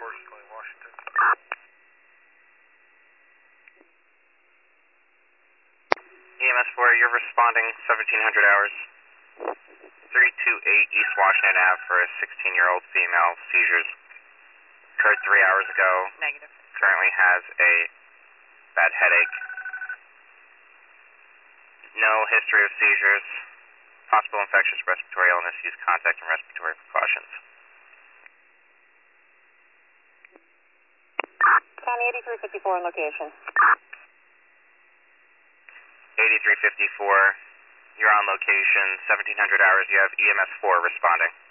calling Washington. EMS 4, you're responding 1700 hours. 328 East Washington Ave for a 16-year-old female, seizures. Occurred 3 hours ago. Negative. Currently has a bad headache. No history of seizures. Possible infectious respiratory illness. Use contact and respiratory precautions. County 8354 in location. 8354, you're on location, 1700 hours, you have EMS 4 responding.